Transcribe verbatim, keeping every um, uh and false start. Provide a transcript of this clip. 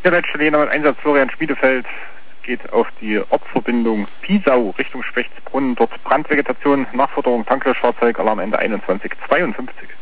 Der Leitstelle mit Einsatz Florian Schmiedefeld geht auf die Ortsverbindung Piesau Richtung Spechtsbrunn. Dort Brandvegetation, Nachforderung, Tanklöschfahrzeug, Alarmende einundzwanzig zweiundfünfzig.